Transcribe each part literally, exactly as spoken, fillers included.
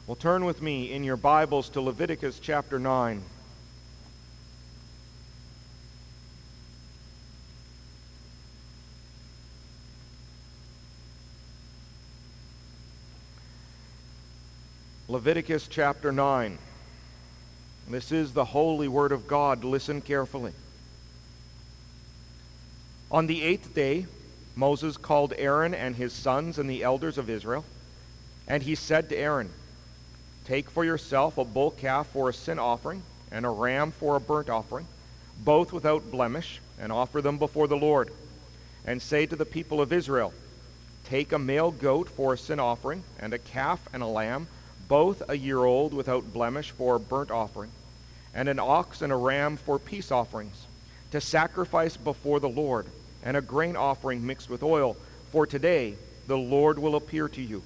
Well, turn with me in your Bibles to Leviticus chapter nine. Leviticus chapter nine. This is the holy word of God. Listen carefully. On the eighth day, Moses called Aaron and his sons and the elders of Israel, and he said to Aaron, "Take for yourself a bull calf for a sin offering and a ram for a burnt offering, both without blemish, and offer them before the Lord. And say to the people of Israel, take a male goat for a sin offering and a calf and a lamb, both a year old without blemish for a burnt offering, and an ox and a ram for peace offerings, to sacrifice before the Lord, and a grain offering mixed with oil, for today the Lord will appear to you."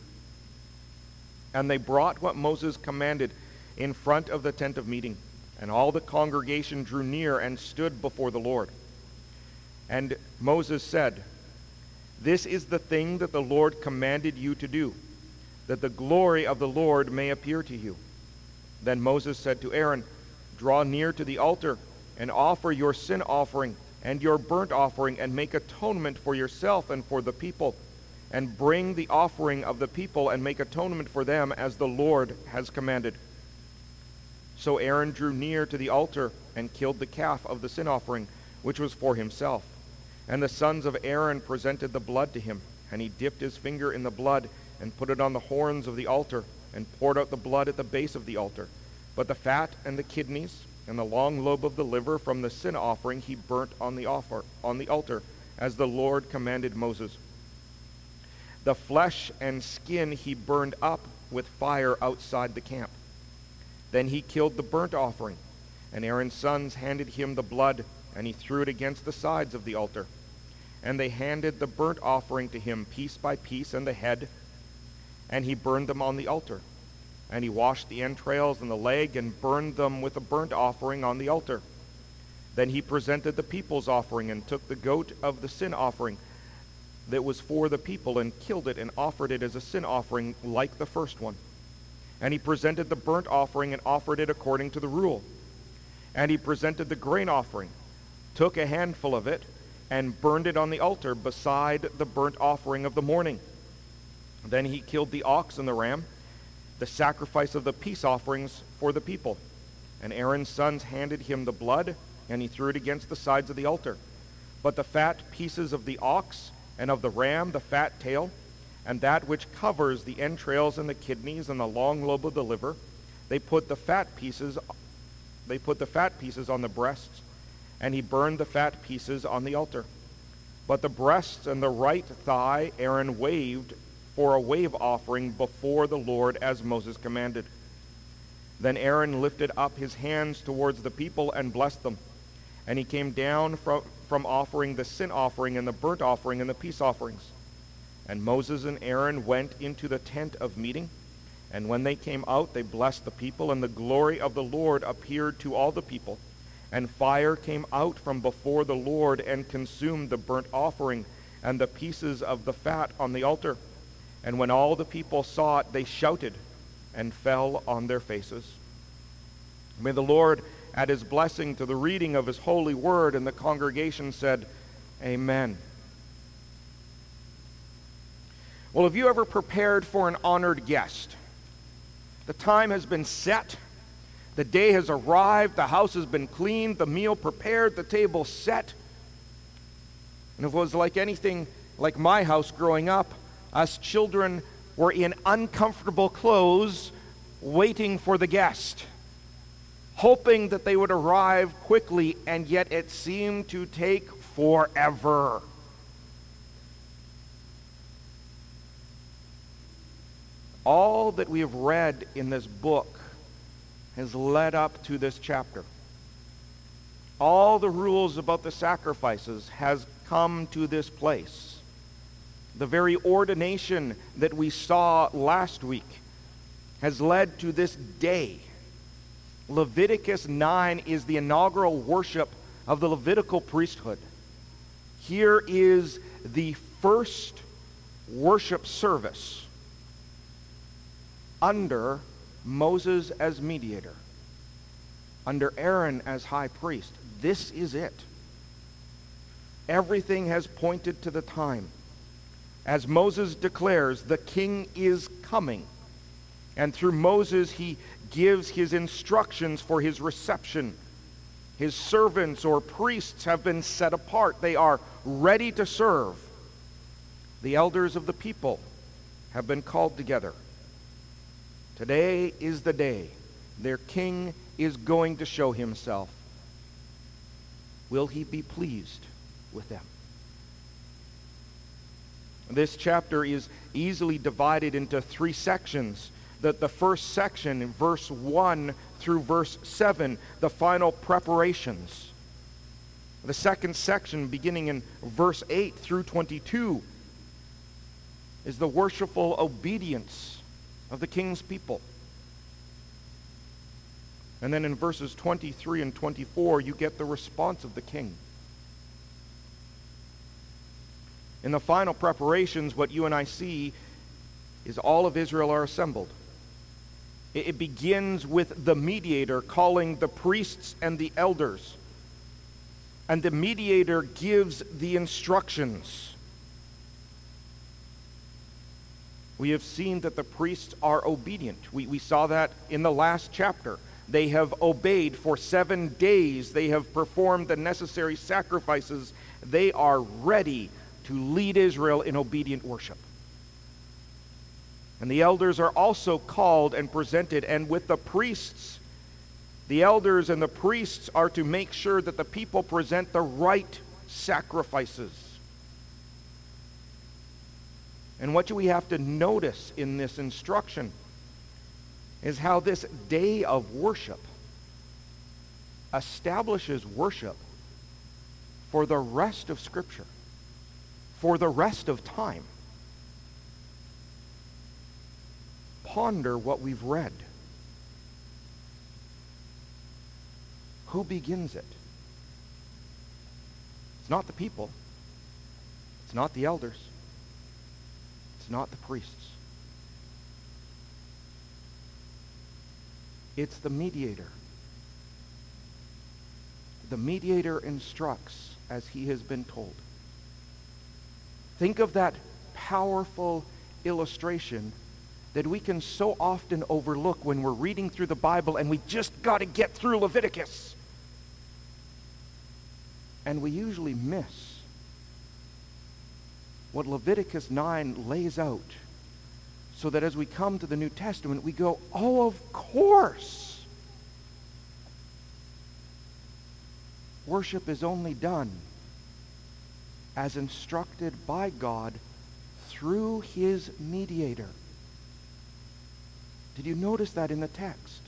And they brought what Moses commanded in front of the tent of meeting, and all the congregation drew near and stood before the Lord. And Moses said, "This is the thing that the Lord commanded you to do, that the glory of the Lord may appear to you." Then Moses said to Aaron, "Draw near to the altar, and offer your sin offering and your burnt offering, and make atonement for yourself and for the people, and bring the offering of the people and make atonement for them as the Lord has commanded." So Aaron drew near to the altar and killed the calf of the sin offering, which was for himself. And the sons of Aaron presented the blood to him, and he dipped his finger in the blood and put it on the horns of the altar, and poured out the blood at the base of the altar. But the fat and the kidneys and the long lobe of the liver from the sin offering he burnt on the offer on the altar, as the Lord commanded Moses. The flesh and skin he burned up with fire outside the camp. Then he killed the burnt offering, and Aaron's sons handed him the blood, and he threw it against the sides of the altar. And they handed the burnt offering to him piece by piece, and the head, and he burned them on the altar. And he washed the entrails and the leg, and burned them with a burnt offering on the altar. Then he presented the people's offering, and took the goat of the sin offering that was for the people, and killed it, and offered it as a sin offering like the first one. And he presented the burnt offering, and offered it according to the rule. And he presented the grain offering, took a handful of it, and burned it on the altar beside the burnt offering of the morning. Then he killed the ox and the ram, the sacrifice of the peace offerings for the people. And Aaron's sons handed him the blood, and he threw it against the sides of the altar. But the fat pieces of the ox and of the ram, the fat tail, and that which covers the entrails and the kidneys and the long lobe of the liver, they put the fat pieces they put the fat pieces on the breasts, and he burned the fat pieces on the altar. But the breasts and the right thigh Aaron waved for a wave offering before the Lord, as Moses commanded. Then Aaron lifted up his hands towards the people and blessed them. And he came down from, from offering the sin offering and the burnt offering and the peace offerings. And Moses and Aaron went into the tent of meeting. And when they came out, they blessed the people, and the glory of the Lord appeared to all the people. And fire came out from before the Lord and consumed the burnt offering and the pieces of the fat on the altar. And when all the people saw it, they shouted and fell on their faces. May the Lord add his blessing to the reading of his holy word. And the congregation said, Amen. Well, have you ever prepared for an honored guest? The time has been set. The day has arrived. The house has been cleaned. The meal prepared. The table set. And if it was like anything like my house growing up, us children were in uncomfortable clothes waiting for the guest, hoping that they would arrive quickly, and yet it seemed to take forever. All that we have read in this book has led up to this chapter. All the rules about the sacrifices has come to this place. The very ordination that we saw last week has led to this day. Leviticus nine is the inaugural worship of the Levitical priesthood. Here is the first worship service under Moses as mediator, under Aaron as high priest. This is it. Everything has pointed to the time. As Moses declares, the king is coming. And through Moses, he gives his instructions for his reception. His servants or priests have been set apart. They are ready to serve. The elders of the people have been called together. Today is the day their king is going to show himself. Will he be pleased with them? This chapter is easily divided into three sections. The, the first section, in verse one through verse seven, the final preparations. The second section, beginning in verse eight through twenty-two, is the worshipful obedience of the king's people. And then in verses twenty-three and twenty-four, you get the response of the king. In the final preparations, what you and I see is all of Israel are assembled. It, it begins with the mediator calling the priests and the elders. And the mediator gives the instructions. We have seen that the priests are obedient. We, we saw that in the last chapter. They have obeyed for seven days. They have performed the necessary sacrifices. They are ready to lead Israel in obedient worship. And the elders are also called and presented, and with the priests, the elders and the priests are to make sure that the people present the right sacrifices. And what do we have to notice in this instruction is how this day of worship establishes worship for the rest of Scripture, for the rest of time. Ponder what we've read. Who begins it? It's not the people. It's not the elders. It's not the priests. It's the mediator. The mediator instructs as he has been told. Think of that powerful illustration that we can so often overlook when we're reading through the Bible and we just got to get through Leviticus. And we usually miss what Leviticus nine lays out, so that as we come to the New Testament, we go, oh, of course. Worship is only done as instructed by God through his mediator. Did you notice that in the text?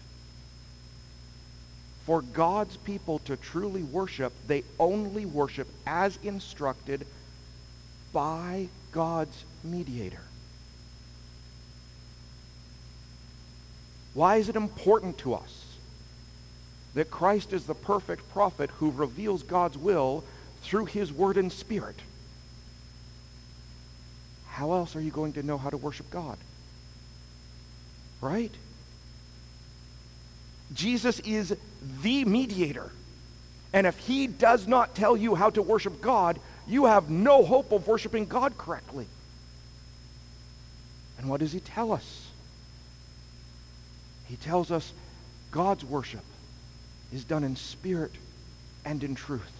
For God's people to truly worship, they only worship as instructed by God's mediator. Why is it important to us that Christ is the perfect prophet who reveals God's will through his word and spirit? How else are you going to know how to worship God? Right? Jesus is the mediator. And if he does not tell you how to worship God, you have no hope of worshiping God correctly. And what does he tell us? He tells us God's worship is done in spirit and in truth.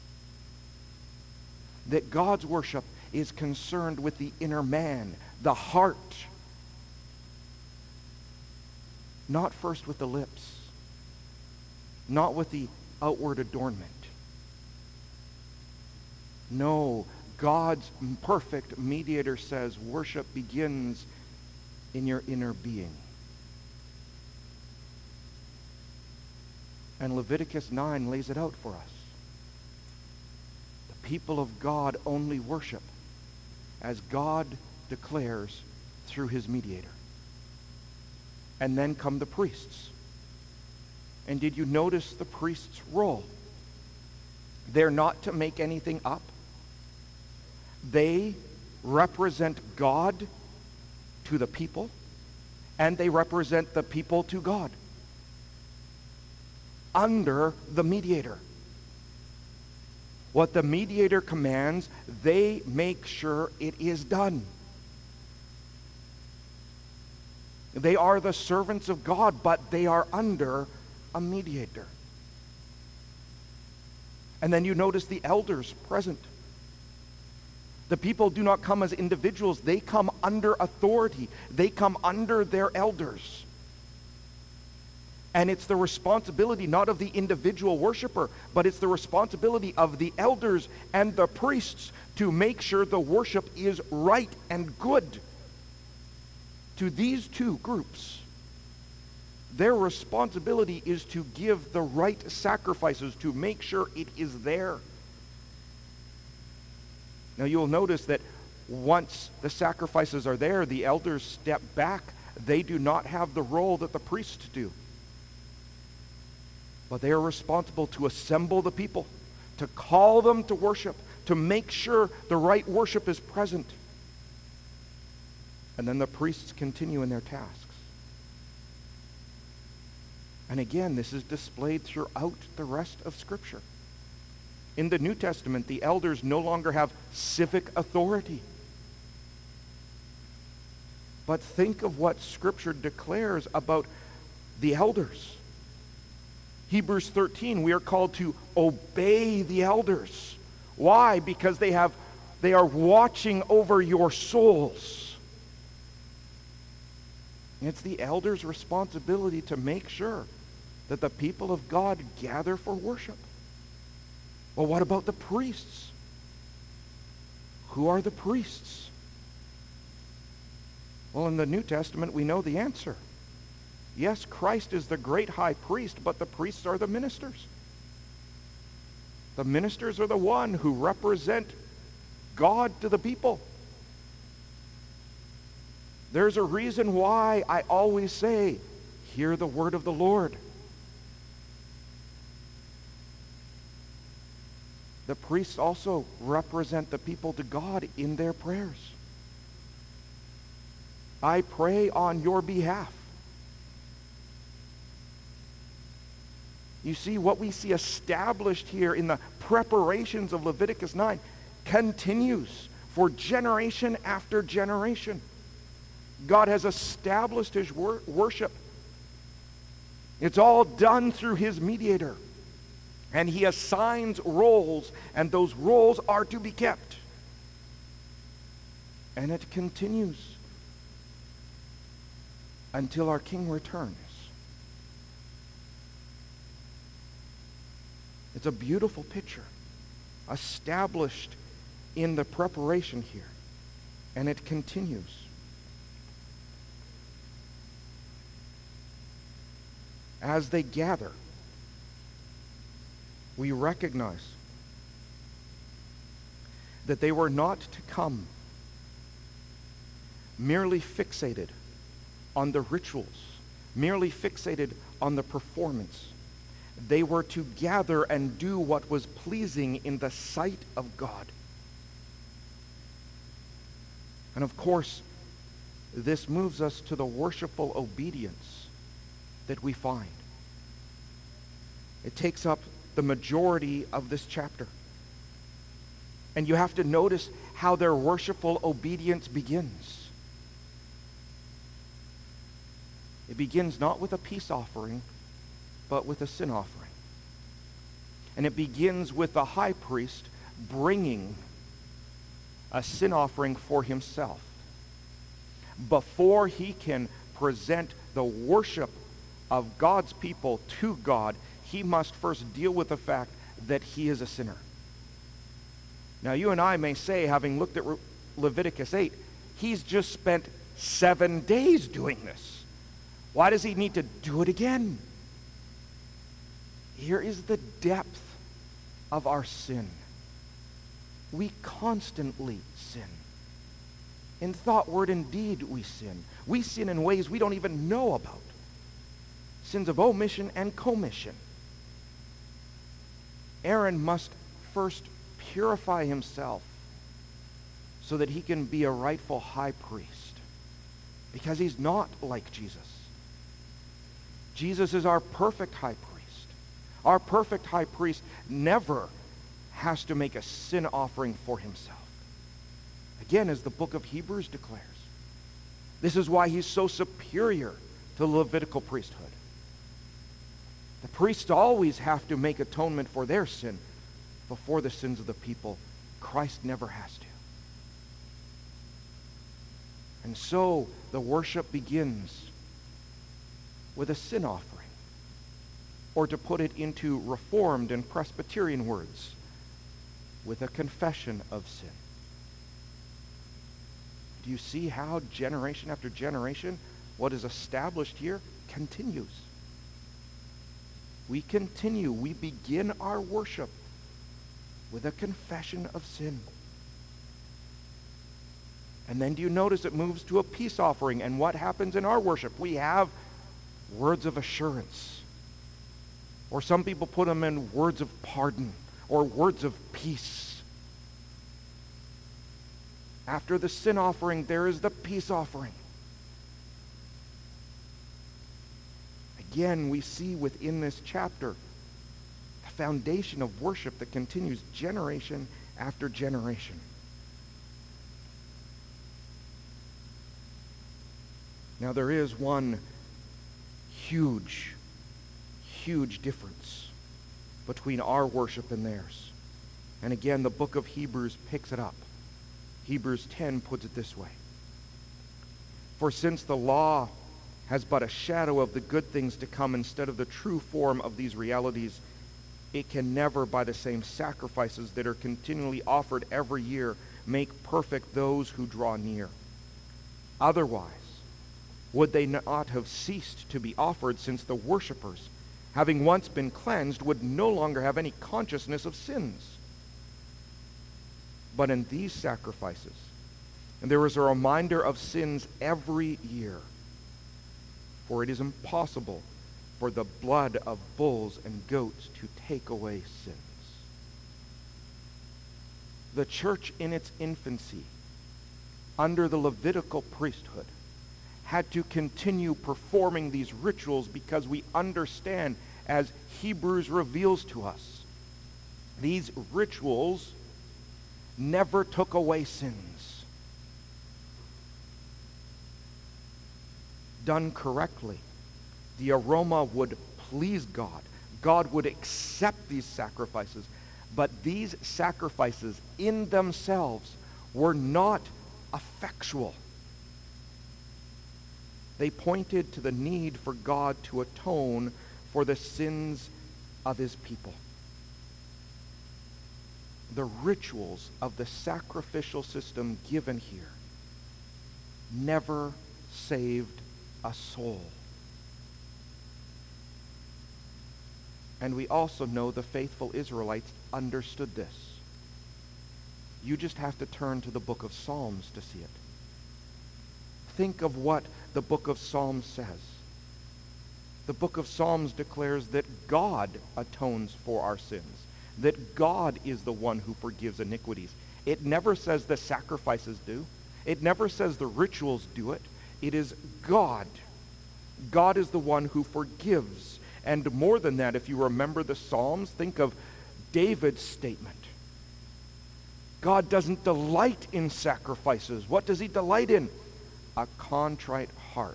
That God's worship is concerned with the inner man, the heart. Not first with the lips. Not with the outward adornment. No, God's perfect mediator says worship begins in your inner being. And Leviticus nine lays it out for us. The people of God only worship as God declares through his mediator. And then come the priests. And did you notice the priest's role? They're not to make anything up. They represent God to the people, and they represent the people to God under the mediator. What the mediator commands, they make sure it is done. They are the servants of God, but they are under a mediator. And then you notice the elders present. The people do not come as individuals. They come under authority. They come under their elders. And it's the responsibility not of the individual worshiper, but it's the responsibility of the elders and the priests to make sure the worship is right and good. To these two groups, their responsibility is to give the right sacrifices, to make sure it is there. Now you'll notice that once the sacrifices are there, the elders step back. They do not have the role that the priests do. But they are responsible to assemble the people, to call them to worship, to make sure the right worship is present. And then the priests continue in their tasks. And again, this is displayed throughout the rest of Scripture. In the New Testament, the elders no longer have civic authority. But think of what Scripture declares about the elders. Hebrews thirteen, we are called to obey the elders. Why? Because they have they are watching over your souls. And it's the elders' responsibility to make sure that the people of God gather for worship. Well, what about the priests? Who are the priests? Well, in the New Testament, we know the answer. Yes, Christ is the great high priest, but the priests are the ministers. The ministers are the one who represent God to the people. There's a reason why I always say, hear the word of the Lord. The priests also represent the people to God in their prayers. I pray on your behalf. You see, what we see established here in the preparations of Leviticus nine continues for generation after generation. God has established his wor- worship. It's all done through his mediator. And he assigns roles, and those roles are to be kept. And it continues until our King returns. It's a beautiful picture established in the preparation here, and it continues. As they gather, we recognize that they were not to come merely fixated on the rituals, merely fixated on the performance. They were to gather and do what was pleasing in the sight of God. And of course, this moves us to the worshipful obedience that we find. It takes up the majority of this chapter. And you have to notice how their worshipful obedience begins. It begins not with a peace offering, but with a sin offering. And it begins with the high priest bringing a sin offering for himself. Before he can present the worship of God's people to God, he must first deal with the fact that he is a sinner. Now, you and I may say, having looked at Re- Leviticus eight, he's just spent seven days doing this. Why does he need to do it again? Here is the depth of our sin. We constantly sin. In thought, word, and deed we sin. We sin in ways we don't even know about. Sins of omission and commission. Aaron must first purify himself so that he can be a rightful high priest. because he's not like Jesus. Jesus is our perfect high priest. Our perfect high priest never has to make a sin offering for himself. Again, as the book of Hebrews declares, this is why he's so superior to the Levitical priesthood. The priests always have to make atonement for their sin before the sins of the people. Christ never has to. And so the worship begins with a sin offering, or to put it into Reformed and Presbyterian words, with a confession of sin. Do you see how generation after generation, what is established here continues? We continue, we begin our worship with a confession of sin. And then do you notice it moves to a peace offering? And what happens in our worship? We have words of assurance. Or some people put them in words of pardon or words of peace. After the sin offering, there is the peace offering. Again, we see within this chapter the foundation of worship that continues generation after generation. Now, there is one huge, huge difference between our worship and theirs. And again, the book of Hebrews picks it up. Hebrews ten puts it this way. For since the law has but a shadow of the good things to come instead of the true form of these realities, it can never, by the same sacrifices that are continually offered every year, make perfect those who draw near. Otherwise, would they not have ceased to be offered, since the worshippers, having once been cleansed, would no longer have any consciousness of sins? But in these sacrifices, and there is a reminder of sins every year, for it is impossible for the blood of bulls and goats to take away sins. The church in its infancy, under the Levitical priesthood, had to continue performing these rituals because we understand, as Hebrews reveals to us, these rituals never took away sins. Done correctly, the aroma would please God. God would accept these sacrifices. But these sacrifices in themselves were not effectual. They pointed to the need for God to atone for the sins of his people. The rituals of the sacrificial system given here never saved a soul. And we also know the faithful Israelites understood this. You just have to turn to the book of Psalms to see it. Think of what the book of Psalms says. The book of Psalms declares that God atones for our sins, that God is the one who forgives iniquities. It never says the sacrifices do. It never says the rituals do it. It is God. God is the one who forgives. And more than that, if you remember the Psalms, think of David's statement. God doesn't delight in sacrifices. What does he delight in? A contrite heart.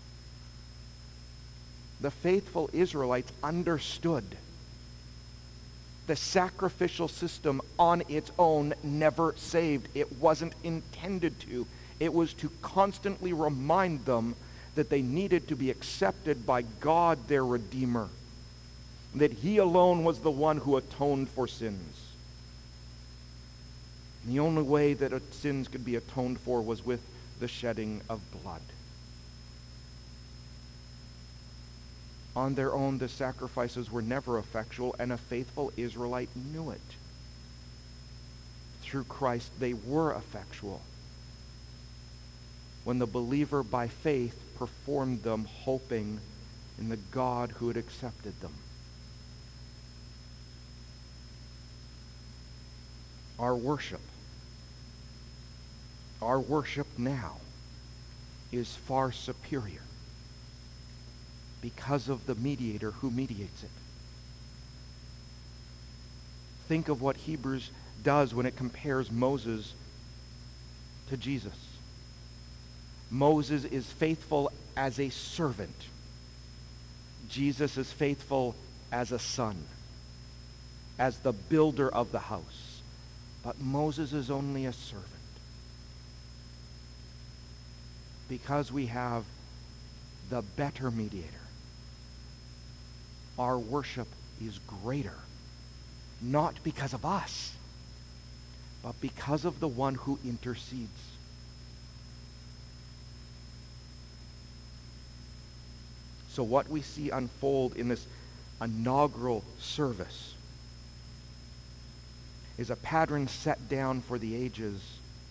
The faithful Israelites understood the sacrificial system on its own never saved. It wasn't intended to. It was to constantly remind them that they needed to be accepted by God, their Redeemer. That he alone was the one who atoned for sins. And the only way that sins could be atoned for was with the shedding of blood. On their own, the sacrifices were never effectual, and a faithful Israelite knew it. Through Christ, they were effectual, when the believer by faith performed them, hoping in the God who had accepted them. Our worship, our worship now, is far superior because of the mediator who mediates it. Think of what Hebrews does when it compares Moses to Jesus. Moses is faithful as a servant. Jesus is faithful as a son, as the builder of the house. But Moses is only a servant. Because we have the better mediator, our worship is greater, not because of us, but because of the one who intercedes. So what we see unfold in this inaugural service is a pattern set down for the ages.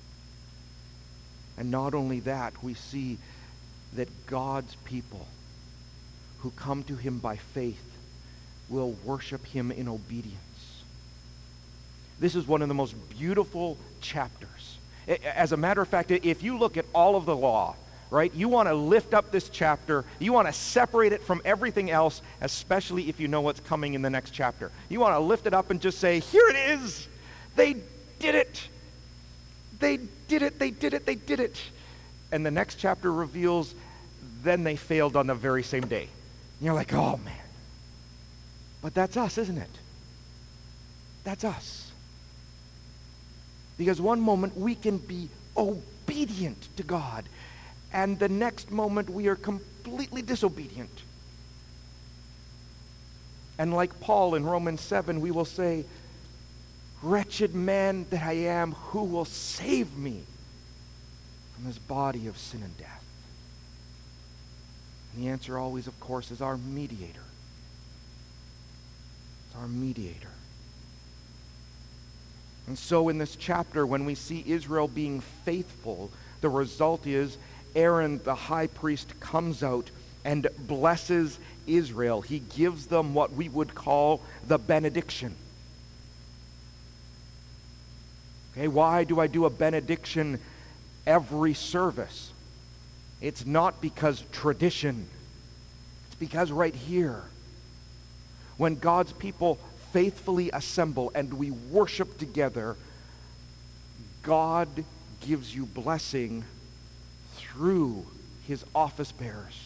And not only that, we see that God's people who come to him by faith will worship him in obedience. This is one of the most beautiful chapters. As a matter of fact, if you look at all of the law, right, you want to lift up this chapter. You want to separate it from everything else, especially if you know what's coming in the next chapter. You want to lift it up and just say, here it is. They did it. They did it. They did it. They did it. And the next chapter reveals, then they failed on the very same day. And you're like, oh, man. But that's us, isn't it? That's us. Because one moment we can be obedient to God, and the next moment we are completely disobedient. And like Paul in Romans seven, we will say, wretched man that I am, who will save me from this body of sin and death? And the answer always, of course, is our mediator. It's our mediator. And so in this chapter, when we see Israel being faithful, the result is Aaron, the high priest, comes out and blesses Israel. He gives them what we would call the benediction. Okay, why do I do a benediction every service? It's not because tradition. It's because right here, when God's people faithfully assemble and we worship together, God gives you blessing through his office bearers.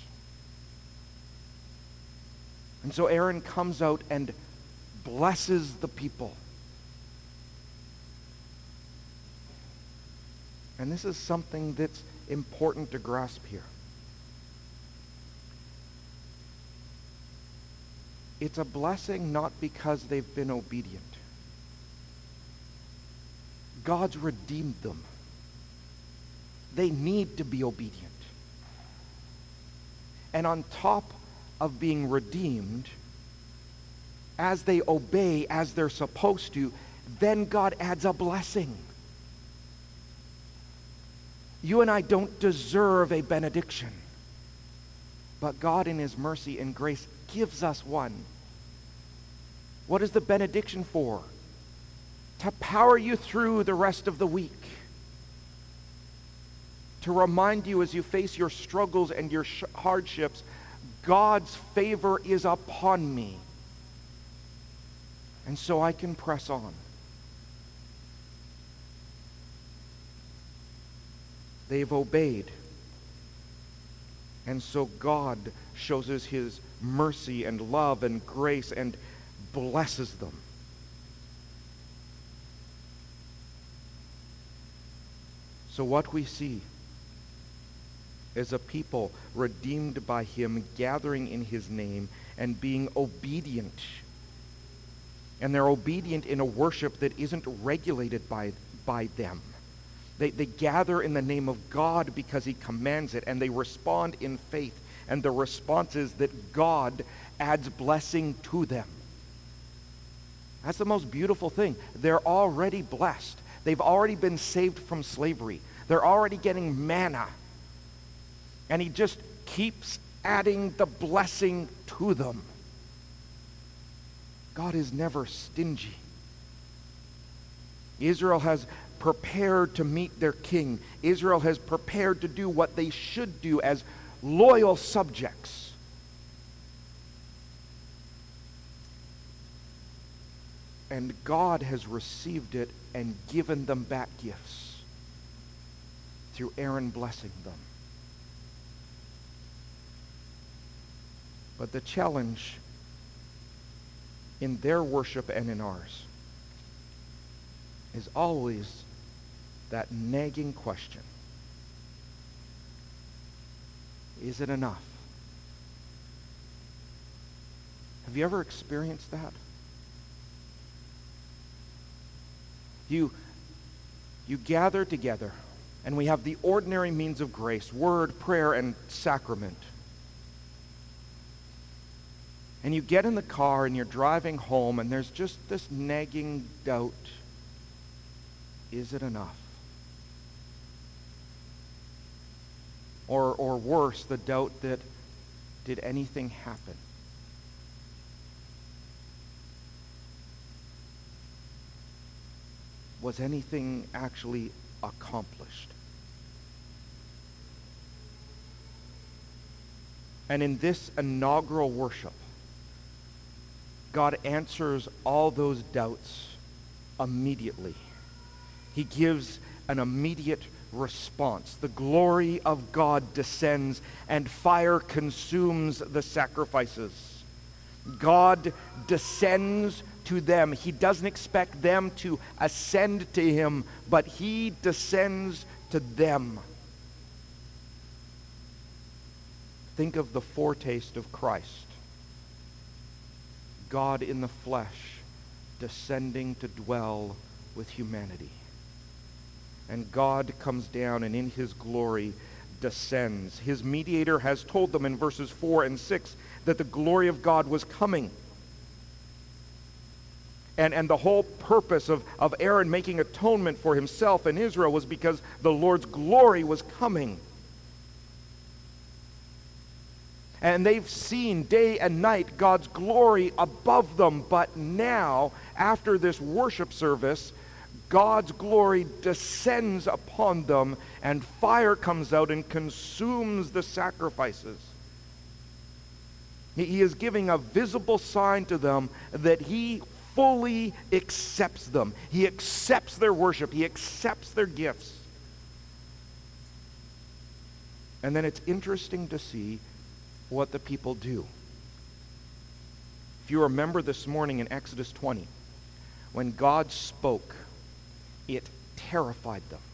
And so Aaron comes out and blesses the people. And this is something that's important to grasp here. It's a blessing not because they've been obedient. God's redeemed them. They need to be obedient. And on top of being redeemed, as they obey as they're supposed to, then God adds a blessing. You and I don't deserve a benediction, but God in his mercy and grace gives us one. What is the benediction for? To power you through the rest of the week. To remind you as you face your struggles and your sh- hardships, God's favor is upon me. And so I can press on. They've obeyed. And so God shows us his mercy and love and grace and blesses them. So what we see is a people redeemed by him, gathering in his name and being obedient. And they're obedient in a worship that isn't regulated by, by them. They, they gather in the name of God because he commands it, and they respond in faith. And the response is that God adds blessing to them. That's the most beautiful thing. They're already blessed. They've already been saved from slavery. They're already getting manna. And he just keeps adding the blessing to them. God is never stingy. Israel has prepared to meet their king. Israel has prepared to do what they should do as loyal subjects. And God has received it and given them back gifts through Aaron blessing them. But the challenge in their worship and in ours is always that nagging question. Is it enough? Have you ever experienced that? You, you gather together, and we have the ordinary means of grace, word, prayer, and sacrament. And you get in the car and you're driving home, and there's just this nagging doubt. Is it enough? Or, or worse, the doubt that, did anything happen? Was anything actually accomplished? And in this inaugural worship, God answers all those doubts immediately. He gives an immediate response. The glory of God descends and fire consumes the sacrifices. God descends to them. He doesn't expect them to ascend to him, but he descends to them. Think of the foretaste of Christ. God in the flesh descending to dwell with humanity. And God comes down and in his glory descends. His mediator has told them in verses four and six that the glory of God was coming. And, and the whole purpose of, of Aaron making atonement for himself and Israel was because the Lord's glory was coming. And they've seen day and night God's glory above them. But now, after this worship service, God's glory descends upon them, and fire comes out and consumes the sacrifices. He is giving a visible sign to them that he fully accepts them. He accepts their worship. He accepts their gifts. And then it's interesting to see what the people do. If you remember this morning in Exodus twenty, when God spoke, it terrified them.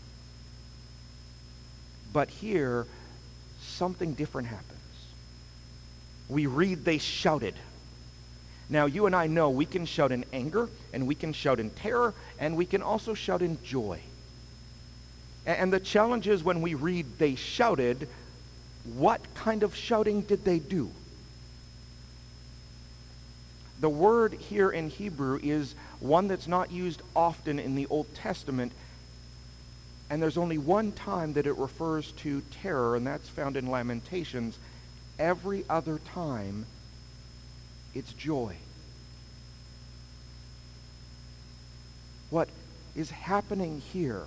But here, something different happens. We read they shouted. Now, you and I know we can shout in anger, and we can shout in terror, and we can also shout in joy. And the challenge is when we read they shouted, what kind of shouting did they do? The word here in Hebrew is one that's not used often in the Old Testament, and there's only one time that it refers to terror, and that's found in Lamentations. Every other time, it's joy. What is happening here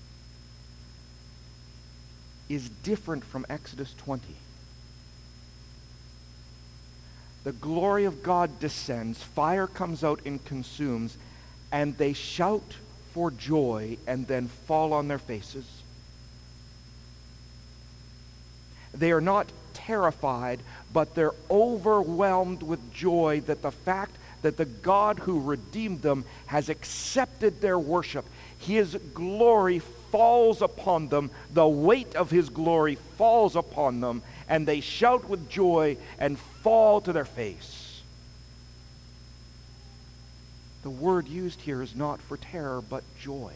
is different from Exodus twenty. The glory of God descends, fire comes out and consumes, and they shout for joy and then fall on their faces. They are not terrified, but they're overwhelmed with joy that the fact that the God who redeemed them has accepted their worship. His glory falls upon them. The weight of his glory falls upon them, and they shout with joy and fall to their face. The word used here is not for terror, but joy.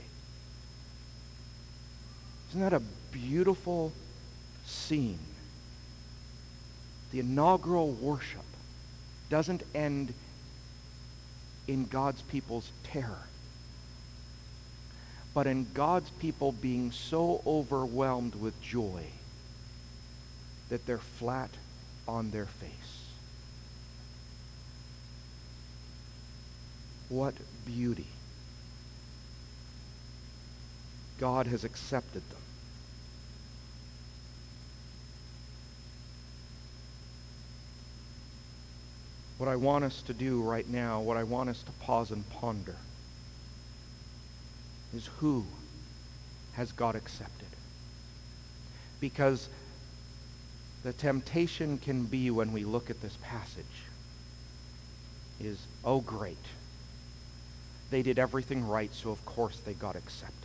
Isn't that a beautiful scene? The inaugural worship doesn't end in God's people's terror, but in God's people being so overwhelmed with joy that they're flat on their face. What beauty. God has accepted them. What I want us to do right now, what I want us to pause and ponder, is who has God accepted? Because the temptation can be when we look at this passage is, oh great, they did everything right, so of course they got accepted.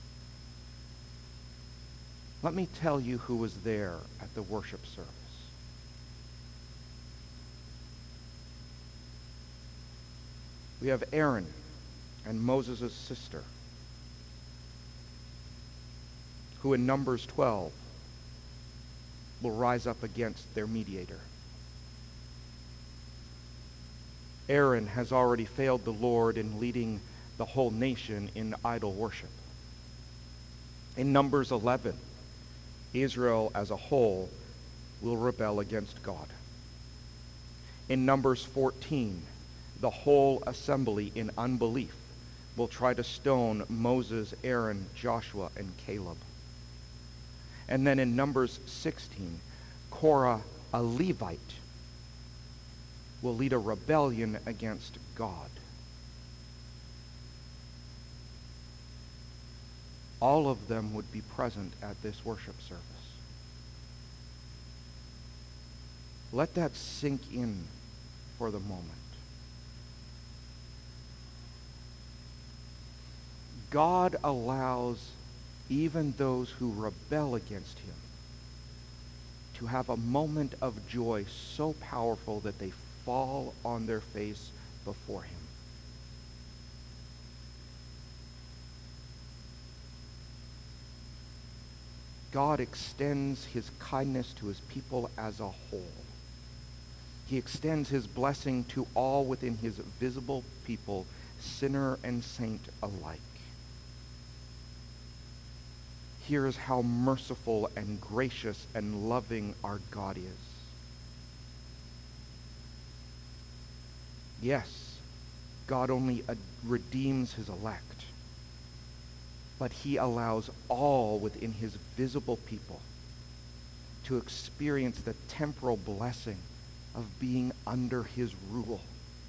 Let me tell you who was there at the worship service. We have Aaron and Moses' sister, who in Numbers twelve will rise up against their mediator. Aaron has already failed the Lord in leading the whole nation in idol worship. In Numbers eleven, Israel as a whole will rebel against God. In Numbers fourteen, the whole assembly in unbelief will try to stone Moses, Aaron, Joshua, and Caleb. And then in Numbers sixteen, Korah, a Levite, will lead a rebellion against God. All of them would be present at this worship service. Let that sink in for the moment. God allows even those who rebel against him to have a moment of joy so powerful that they fall on their face before him. God extends his kindness to his people as a whole. He extends his blessing to all within his visible people, sinner and saint alike. Here is how merciful and gracious and loving our God is. Yes, God only uh, redeems his elect, but he allows all within his visible people to experience the temporal blessing of being under his rule.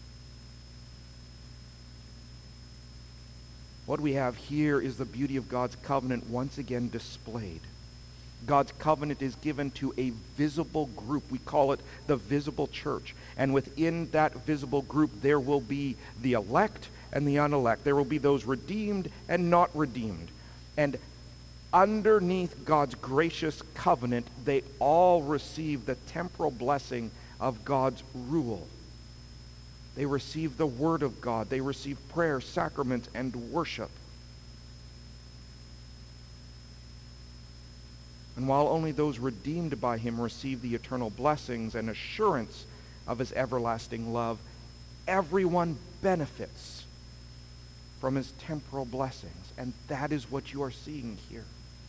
What we have here is the beauty of God's covenant once again displayed. God's covenant is given to a visible group. We call it the visible church. And within that visible group, there will be the elect and the unelect. There will be those redeemed and not redeemed. And underneath God's gracious covenant, they all receive the temporal blessing of God's rule. They receive the Word of God. They receive prayer, sacraments, and worship. And while only those redeemed by him receive the eternal blessings and assurance of his everlasting love, everyone benefits from his temporal blessings. And that is what you are seeing here.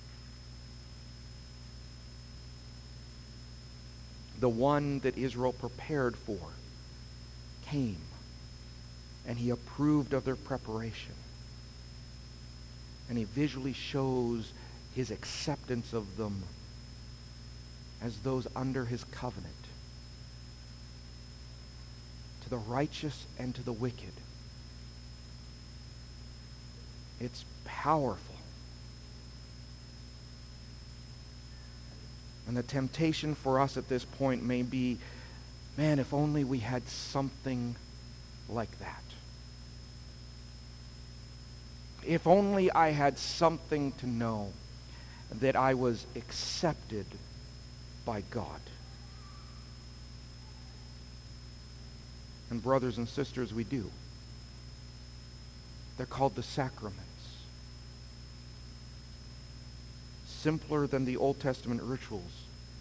The one that Israel prepared for came, and he approved of their preparation. And he visually shows his acceptance of them as those under his covenant. To the righteous and to the wicked. It's powerful. And the temptation for us at this point may be, man, if only we had something like that. If only I had something to know that I was accepted by God. And brothers and sisters, we do. They're called the sacraments. Simpler than the Old Testament rituals.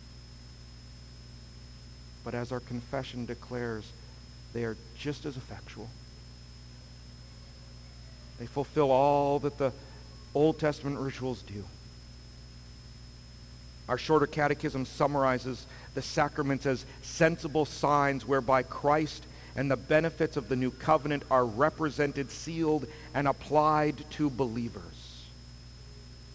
But as our confession declares, they are just as effectual. They fulfill all that the Old Testament rituals do. Our shorter catechism summarizes the sacraments as sensible signs whereby Christ and the benefits of the new covenant are represented, sealed, and applied to believers.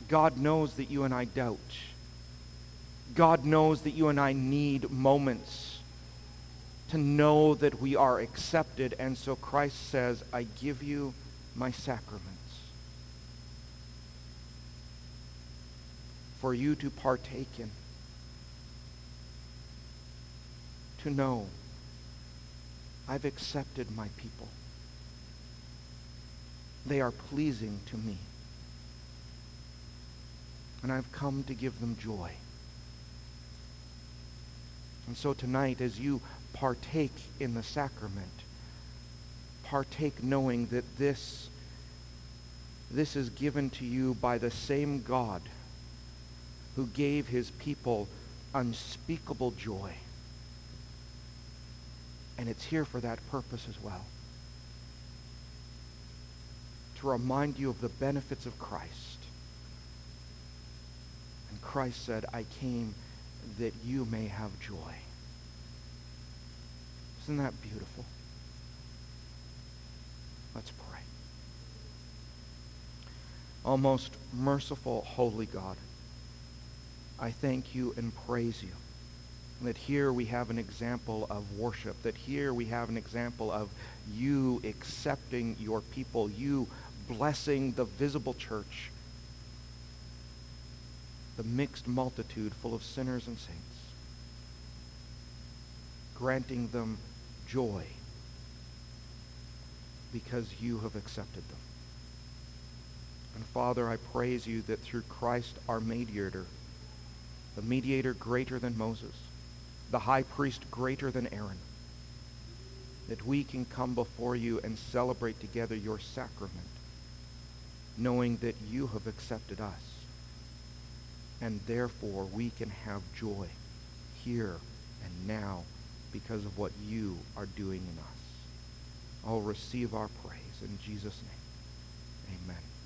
God knows that you and I doubt. God knows that you and I need moments to know that we are accepted, and so Christ says, I give you my sacraments for you to partake in, to know I've accepted my people. They are pleasing to me, and I've come to give them joy. And so tonight, as you partake in the sacrament, partake knowing that this, this is given to you by the same God who gave his people unspeakable joy. And it's here for that purpose as well. To remind you of the benefits of Christ. And Christ said, I came that you may have joy. Isn't that beautiful? Let's pray. O most merciful, holy God, I thank you and praise you that here we have an example of worship, that here we have an example of you accepting your people, you blessing the visible church, the mixed multitude full of sinners and saints, granting them joy because you have accepted them. And Father, I praise you that through Christ our mediator, the mediator greater than Moses, the high priest greater than Aaron, that we can come before you and celebrate together your sacrament, knowing that you have accepted us. And therefore we can have joy here and now because of what you are doing in us. Oh, receive our praise in Jesus' name. Amen.